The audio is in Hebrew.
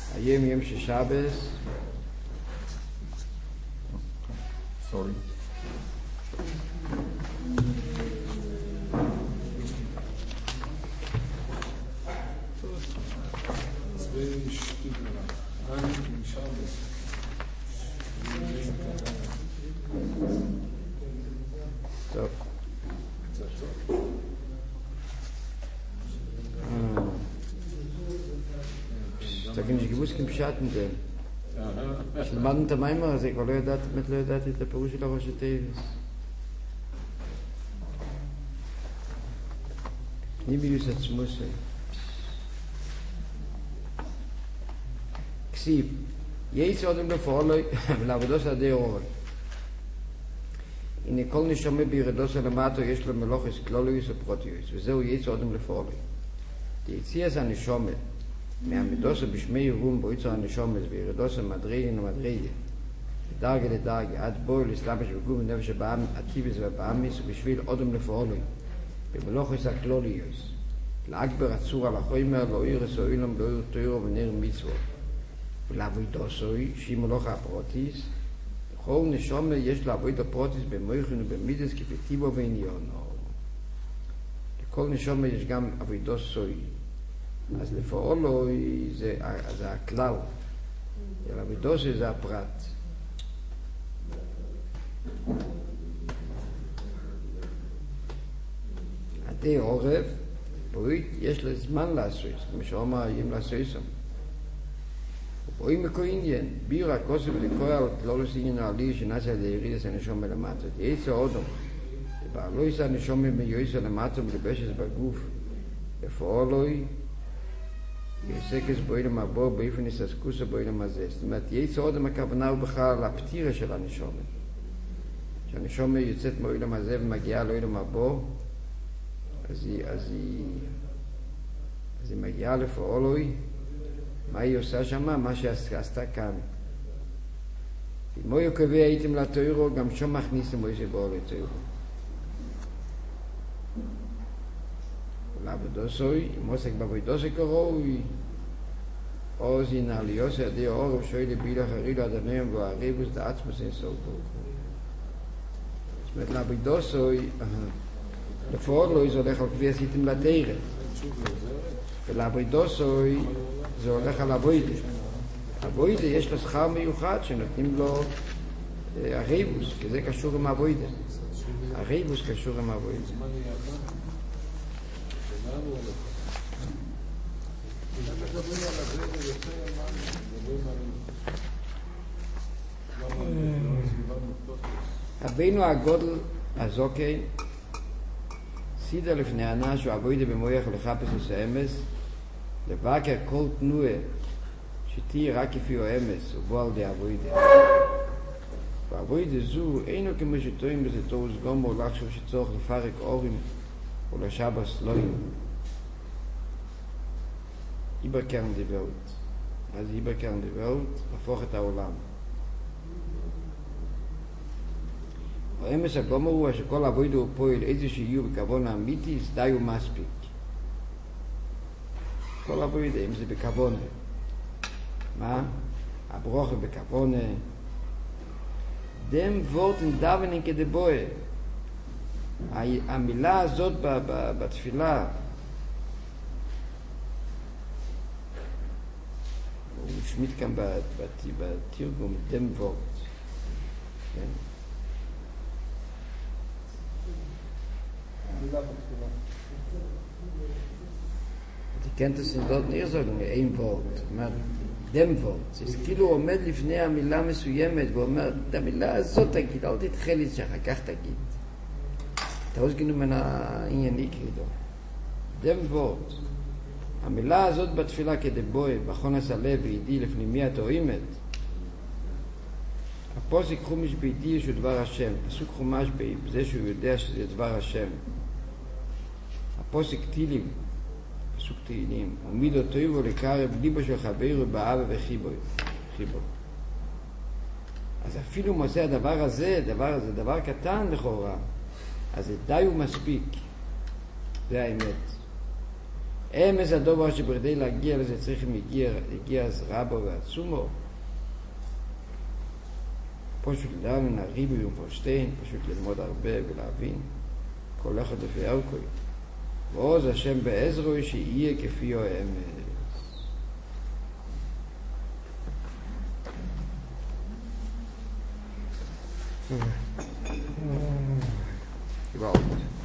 היום יום של שבס. סורי. טוב. תגיד, שגיבוס כמשעתן זה. כשלמדנו את המיימר הזה, כבר באמת לא ידעתי את הפירוש של הראש התיבס. ניביוס עצמוסי. כסיב, יעץ אודם לפעולוי ולעבודו של עדי אורוי. הנה כל נשומע בירדו של למטו יש לו מלוכס כלולויס ופרוטיוס, וזהו יעץ אודם לפעולוי. יציאס הנשומע מהמדוסה בשמי ירום בו יצר הנשומס וירדוסה מדרגין ומדרגין דרגה לדרגה עד בו להסלבש בגוף נפש הבאם עקיבס ובאמיס ובשביל אודם לפעולוי במלוכס הכלוליוס להגבר הצור על החומר לא ירס או אילם לא ירס תוירו ונר מצוות ולעבודוסוי שהיא מלוך הפרוטיס לכל נשומע יש לעבוד הפרוטיס במויכון ובמידס כפי טיבו ועניונו לכל נשומע יש גם עבודוסוי אז לפעולוי זה הכלל, ולעבודוסוי זה הפרט. עדי עורף, פרוט יש לו זמן לעשות, כמו שאומר אם לעשות שם. ופרוט מקו עניין, ביר הכוסף לקרוא על כלולוס עניין העלי שנעשה על ירידס הנשום מלמטה. יעצה אודום, ובעלו יסע הנשום מיועסה למטה ולבשס בגוף, לפעולוי, יסקס בוילם הבא באיפן יססקוסה בוילם הזה. זאת אומרת, יצא אודם הכוונה הוא בכלל לפתירה של הנשומה. כשהנשומה יוצאת מאוילם הזה ומגיעה לאוילם הבא, אז היא מגיעה לפעולוי. מה היא עושה שמה? מה שעשתה כאן. אם הוא יקווה הייתם לתוירו, גם שום מכניסם בו שבאו לתוירו. לעבודוסוי, אם עוסק בעבודוסוי כראוי, עוז ינעליוס עדי אורב שוי לבילה חרילו אדניהם והריבוס דעצמוס אין סוף ברוך הוא. זאת אומרת, לעבודוסוי, לפעולוי זה הולך על כבי עשיתם לתארת. ולעבודוסוי זה הולך על אבוידה. אבוידה יש לו שכר מיוחד שנותנים לו הריבוס, כי זה קשור עם אבוידה. הריבוס קשור עם אבוידה. רבינו הגודל הזוקי סידר לפני האנש ועבודה במויח לחפש וסאמס לבקר כל תנועה שתהיה רק כפי האמס ובוא על די עבודה ועבודה זו אינו כמו שטועים בזה תורס גומו לחשוב שצורך לפרק אורים או לשבס לוים איברקרן די ולט. אז איברקרן די ולט להפוך את העולם. האמס הגומר הוא שכל עבודה הוא פועל איזה שיהיו בכוון האמיתי, די ומספיק. כל עבודה, אם זה בכוון. מה? הברוכה בכוון. דם וורטן דוונין כדבוה. המילה הזאת בתפילה הוא משמיט כאן בתרגום דם וורט. כן. Die kennt es in dort nicht sagen, ein Wort, aber dem Wort. Es ist כאילו עומד לפני המילה מסוימת ואומר, את המילה הזאת תגיד, אל תתחיל את שאחר כך תגיד. אתה רואה שגינו מן הענייני כאילו. dem Wort. המילה הזאת בתפילה כדבוי, בחונס הלב וידי לפנימי התאוימת. הפוסק חומש בידי שהוא דבר השם. פסוק חומש בזה שהוא יודע שזה דבר השם. הפוסק תילים, פסוק תהילים, ומידו טויבו לקרב ליבו של חברו באהבה וחיבו. אז אפילו מוצא הדבר הזה, דבר קטן לכאורה, אז זה די ומספיק. זה האמת. אמס הדובר שבכדי להגיע לזה צריכים הגיע אז רבו ועצומו. פשוט לדעת הריבוי ופרשטיין, פשוט ללמוד הרבה ולהבין כל אחד לפי ארכוי. ועוז השם בעזרוי שיהיה כפי האמס. Gewaltig.